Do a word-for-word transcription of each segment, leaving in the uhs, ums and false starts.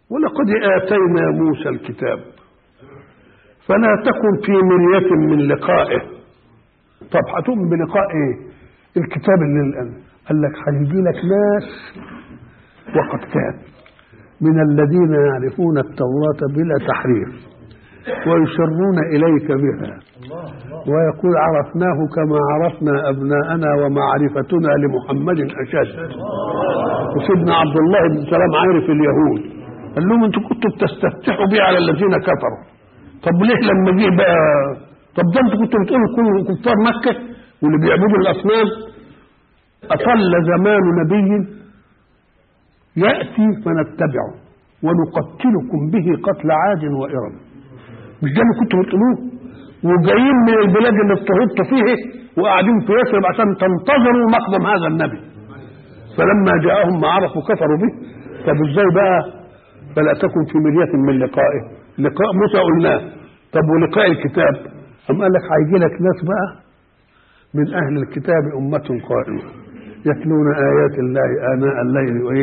ولقد آتينا موسى الكتاب فلا تكن في مرية من لقائه. طب هتؤمن بلقاء ايه؟ الكتاب اللي الآن قال لك هيجي لك ناس وقد كان من الذين يعرفون التوراة بلا تحريف ويشرون إليك بها ويقول عرفناه كما عرفنا أبناءنا ومعرفتنا لمحمد أشد. وسيدنا عبد الله بن سلام عارف اليهود قال لهم انتوا كنتوا بتستفتحوا بيه على الذين كفروا، طب ليه لما جه بقى؟ طب ده انتوا كنتوا بتقولوا كل كفار مكة واللي بيعبدوا الأصنام أطل زمان نبي يأتي فنتبعه ونقتلكم به قتل عاد وإرم. مش ده اللي كنتوا بتقولوه؟ وجايين من البلاد اللي اضطهدتوا فيه وقاعدين في يثرب عشان تنتظروا مقدم هذا النبي، فلما جاءهم ما عرفوا كفروا به. طب ازاي بقى؟ فلا تكن في مرية من لقائه. لقاء موسى قلناه، طب ولقاء الكتاب؟ أم قال لك هيجي لك ناس بقى من أهل الكتاب أمة قائمة يتلون آيات الله آناء الليل وإيه؟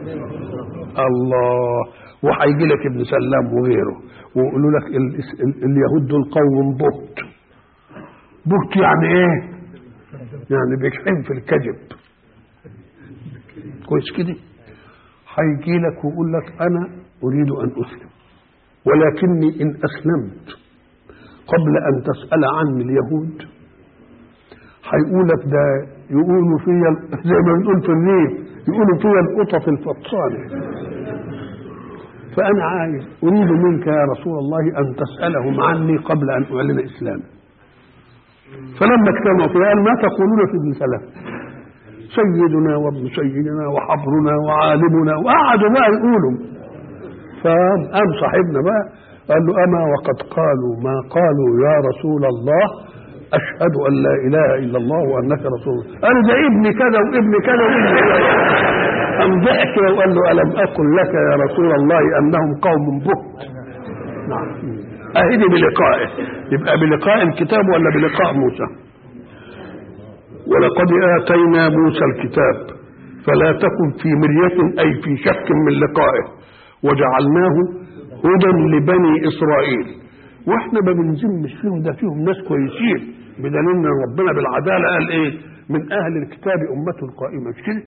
الله. وهيجي لك ابن سلام وغيره ويقولوا لك ال ال اليهود دول قوم بهت. بهت يعني ايه؟ يعني بيكحين في الكذب. كويس كده؟ هيجي لك ويقول لك انا اريد ان اسلم ولكني ان اسلمت قبل ان تسال عني اليهود هيقول لك ده يقولوا فيا زي ما بنقول في الريف يقولوا فيا القطط الفطانه، فأنا عايز أريد منك يا رسول الله أن تسألهم عني قبل أن أعلن إسلامي. فلما اجتمعوا فيه قال ما تقولون في ابن سلام؟ سيدنا وابن سيدنا وحبرنا وعالمنا، وقعدوا بقى يقولوا. فقام صاحبنا بقى قال له أما وقد قالوا ما قالوا يا رسول الله أشهد أن لا إله إلا الله وأنك رسول الله. قال ده ابن كذا وابن كذا وابن كذا. أم ضحك وقال له ألم أقل لك يا رسول الله أنهم قوم بهت. نعم. أهدي بلقائه. يبقى بلقاء الكتاب ولا بلقاء موسى؟ ولقد آتينا موسى الكتاب فلا تكن في مرية أي في شك من لقائه وجعلناه هدى لبني إسرائيل. واحنا ما بنزمش فيهم، ده فيهم ناس كويسين بدليل ان ربنا بالعدالة قال ايه؟ من أهل الكتاب أمة قائمة. مش كده؟